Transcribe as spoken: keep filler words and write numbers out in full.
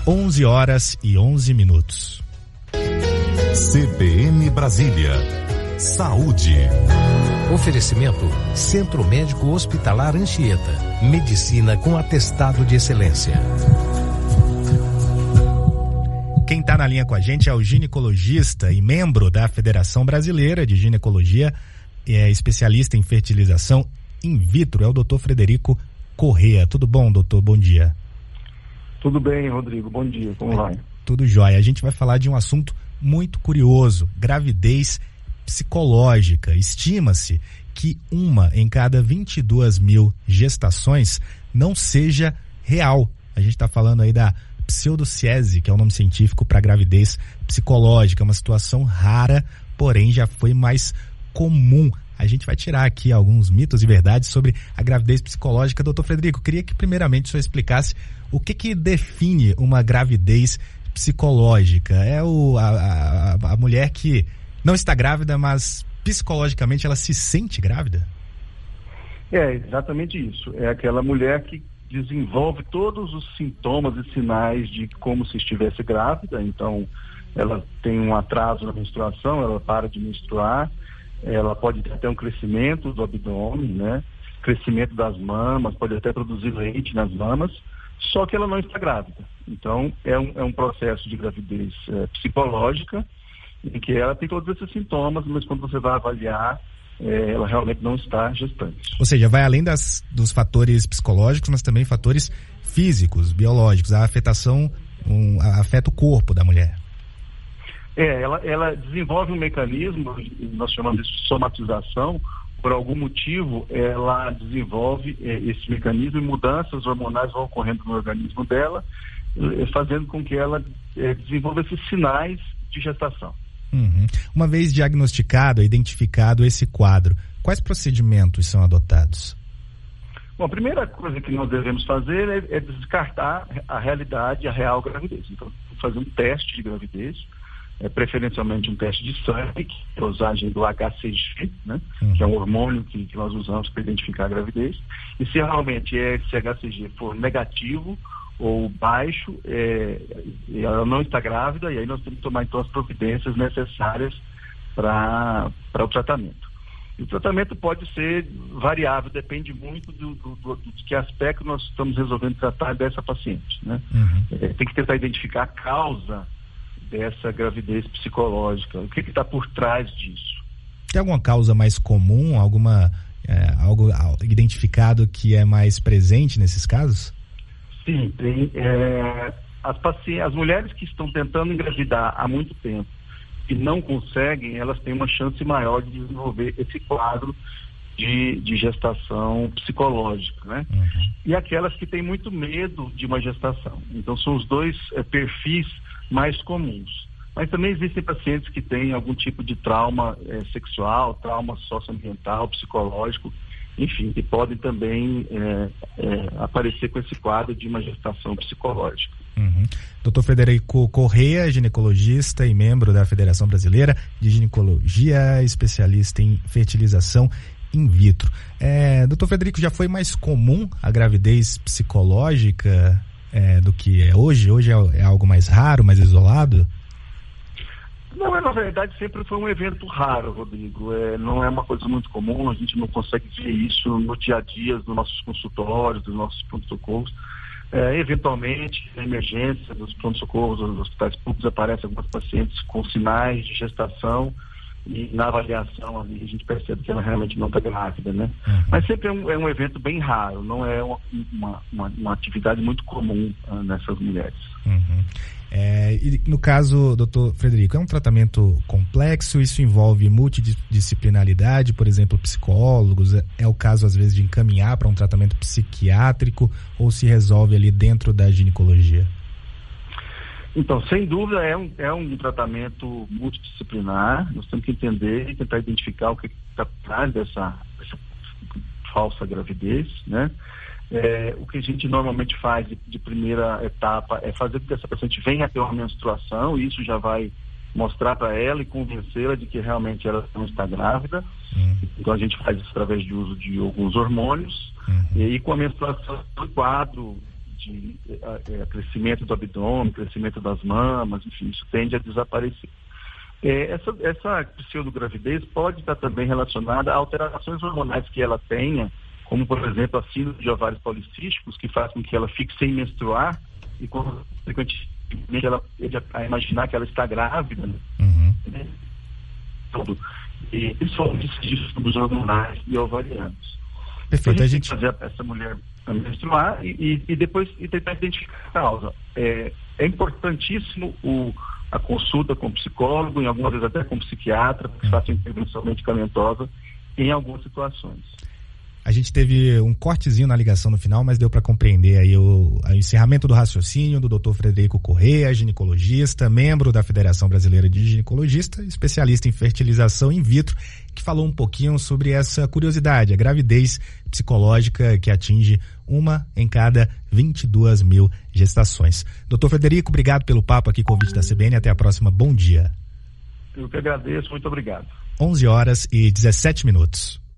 onze horas e onze minutos. C B N Brasília. Saúde. Oferecimento Centro Médico Hospitalar Anchieta. Medicina com atestado de excelência. Quem está na linha com a gente é o ginecologista e membro da Federação Brasileira de Ginecologia, é especialista em fertilização in vitro, é o doutor Frederico Corrêa. Tudo bom, doutor? Bom dia. Tudo bem, Rodrigo. Bom dia. Como vai? Tudo jóia. A gente vai falar de um assunto muito curioso, gravidez psicológica. Estima-se que uma em cada vinte e duas mil gestações não seja real. A gente está falando aí da pseudociese, que é o nome científico para gravidez psicológica, uma situação rara, porém já foi mais comum. A gente vai tirar aqui alguns mitos e verdades sobre a gravidez psicológica. Doutor Frederico, queria que primeiramente o senhor explicasse o que que define uma gravidez psicológica. É o, a, a, a mulher que não está grávida, mas psicologicamente ela se sente grávida? É exatamente isso. É aquela mulher que desenvolve todos os sintomas e sinais de como se estivesse grávida. Então, ela tem um atraso na menstruação, ela para de menstruar, ela pode ter até um crescimento do abdômen, né? Crescimento das mamas, pode até produzir leite nas mamas, só que ela não está grávida. Então, é um, é um processo de gravidez é, psicológica, em que ela tem todos esses sintomas, mas quando você vai avaliar, é, ela realmente não está gestante. Ou seja, vai além das, dos fatores psicológicos, mas também fatores físicos, biológicos. A afetação um, afeta o corpo da mulher. É, ela, ela desenvolve um mecanismo, nós chamamos de somatização. Por algum motivo, ela desenvolve é, esse mecanismo e mudanças hormonais vão ocorrendo no organismo dela, é, fazendo com que ela é, desenvolva esses sinais de gestação. Uhum. Uma vez diagnosticado, identificado esse quadro, quais procedimentos são adotados? Bom, a primeira coisa que nós devemos fazer é, é descartar a realidade, a real gravidez. Então, fazer um teste de gravidez, é, preferencialmente um teste de sangue, que é a dosagem do H C G, né? Uhum. Que é um hormônio que, que nós usamos para identificar a gravidez. E se realmente esse H C G for negativo ou baixo, é, ela não está grávida, e aí nós temos que tomar então as providências necessárias para o tratamento. E o tratamento pode ser variável, depende muito do, do, do, do de que aspecto nós estamos resolvendo tratar dessa paciente, né? Uhum. É, tem que tentar identificar a causa dessa gravidez psicológica, o que está por trás disso. Tem alguma causa mais comum, alguma, é, algo identificado que é mais presente nesses casos? Sim, tem. É, as, pacientes, as mulheres que estão tentando engravidar há muito tempo e não conseguem, elas têm uma chance maior de desenvolver esse quadro de, de gestação psicológica, né? Uhum. E aquelas que têm muito medo de uma gestação. Então, são os dois é, perfis mais comuns. Mas também existem pacientes que têm algum tipo de trauma é, sexual, trauma socioambiental, psicológico, enfim, que podem também é, é, aparecer com esse quadro de uma gestação psicológica. Uhum. doutor Frederico Corrêa, ginecologista e membro da Federação Brasileira de Ginecologia, especialista em fertilização in vitro. É, doutor Frederico, já foi mais comum a gravidez psicológica é, do que é hoje? Hoje é, é algo mais raro, mais isolado? Não, na verdade sempre foi um evento raro, Rodrigo. É, não é uma coisa muito comum, a gente não consegue ver isso no dia a dia dos nossos consultórios, dos nossos pronto-socorros. É, eventualmente, na emergência dos pronto-socorros, dos hospitais públicos, aparecem algumas pacientes com sinais de gestação e na avaliação ali a gente percebe que ela realmente não está grávida, né? Uhum. Mas sempre é um, é um evento bem raro, não é uma, uma, uma, uma atividade muito comum uh, nessas mulheres. Uhum. É, e no caso, doutor Frederico, é um tratamento complexo, isso envolve multidisciplinaridade, por exemplo, psicólogos, é o caso às vezes de encaminhar para um tratamento psiquiátrico ou se resolve ali dentro da ginecologia? Então, sem dúvida é um, é um tratamento multidisciplinar, nós temos que entender e tentar identificar o que está por trás dessa, dessa falsa gravidez, né? É, o que a gente normalmente faz de, de primeira etapa é fazer com que essa paciente venha a ter uma menstruação, e isso já vai mostrar para ela e convencê-la de que realmente ela não está grávida. Uhum. Então a gente faz isso através de uso de alguns hormônios, uhum. e aí com a menstruação, o quadro de a, a crescimento do abdômen, crescimento das mamas, enfim, isso tende a desaparecer. É, essa, essa pseudogravidez pode estar também relacionada a alterações hormonais que ela tenha, como, por exemplo, a síndrome de ovários policísticos, que faz com que ela fique sem menstruar e, consequentemente, ela a imaginar que ela está grávida, né? Uhum. Né? Tudo. E principalmente distúrbios hormonais e ovarianos. Perfeito. A A gente, gente tem que fazer essa mulher menstruar e, e, e depois e tentar identificar a causa. É, é importantíssimo o, a consulta com o psicólogo, em algumas vezes até com o psiquiatra, que faça intervenção medicamentosa em algumas situações. A gente teve um cortezinho na ligação no final, mas deu para compreender aí o, o encerramento do raciocínio do doutor Frederico Corrêa, ginecologista, membro da Federação Brasileira de Ginecologista, especialista em fertilização in vitro, que falou um pouquinho sobre essa curiosidade, a gravidez psicológica que atinge uma em cada vinte e duas mil gestações. doutor Frederico, obrigado pelo papo aqui com o convite da C B N. Até a próxima. Bom dia. Eu que agradeço. Muito obrigado. onze horas e dezessete minutos.